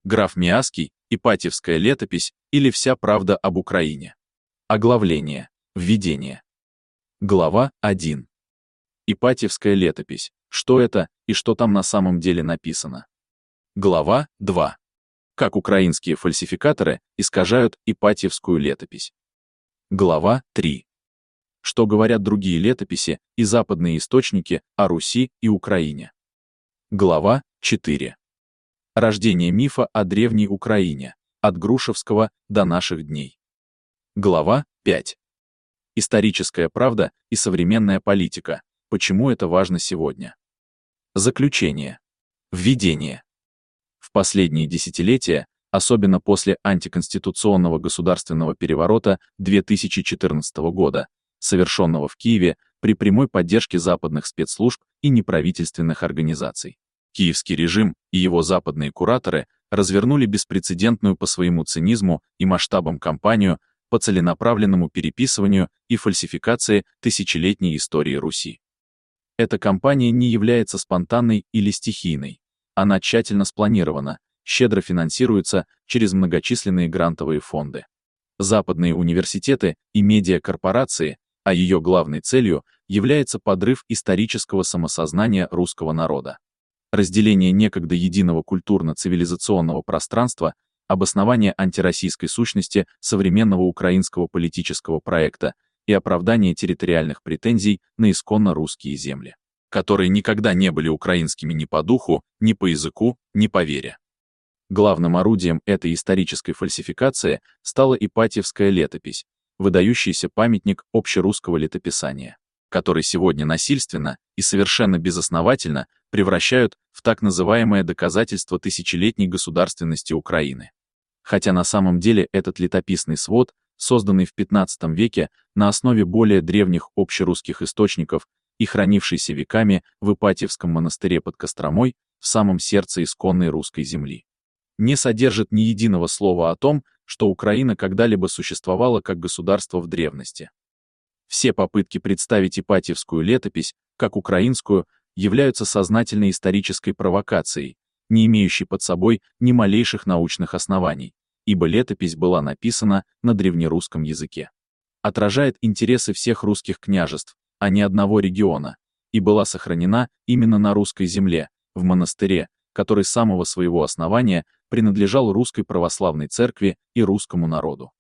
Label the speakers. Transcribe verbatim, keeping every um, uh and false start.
Speaker 1: Граф Миасский, Ипатьевская летопись или Вся правда об Украине. Оглавление. Введение. Глава один. Ипатьевская летопись. Что это и что там на самом деле написано? Глава два. Как украинские фальсификаторы искажают Ипатьевскую летопись. Глава три. Что говорят другие летописи и западные источники о Руси и Украине. Глава четыре. Рождение мифа о древней Украине, от Грушевского до наших дней. Глава пять. Историческая правда и современная политика. Почему это важно сегодня? Заключение. Введение. В последние десятилетия, особенно после антиконституционного государственного переворота две тысячи четырнадцатого года, совершенного в Киеве при прямой поддержке западных спецслужб и неправительственных организаций, киевский режим и его западные кураторы развернули беспрецедентную по своему цинизму и масштабам кампанию по целенаправленному переписыванию и фальсификации тысячелетней истории Руси. Эта кампания не является спонтанной или стихийной. Она тщательно спланирована, щедро финансируется через многочисленные грантовые фонды. Западные университеты и медиакорпорации, а ее главной целью является подрыв исторического самосознания русского народа. Разделение некогда единого культурно-цивилизационного пространства, обоснование антироссийской сущности современного украинского политического проекта и оправдание территориальных претензий на исконно русские земли, которые никогда не были украинскими ни по духу, ни по языку, ни по вере. Главным орудием этой исторической фальсификации стала Ипатьевская летопись, выдающийся памятник общерусского летописания, который сегодня насильственно и совершенно безосновательно превращают в так называемое доказательство тысячелетней государственности Украины. Хотя на самом деле этот летописный свод, созданный в пятнадцатом веке на основе более древних общерусских источников и хранившийся веками в Ипатьевском монастыре под Костромой, в самом сердце исконной русской земли, не содержит ни единого слова о том, что Украина когда-либо существовала как государство в древности. Все попытки представить Ипатьевскую летопись как украинскую являются сознательной исторической провокацией, не имеющей под собой ни малейших научных оснований, ибо летопись была написана на древнерусском языке. Отражает интересы всех русских княжеств, а не одного региона, и была сохранена именно на русской земле, в монастыре, который с самого своего основания принадлежал Русской Православной Церкви и русскому народу.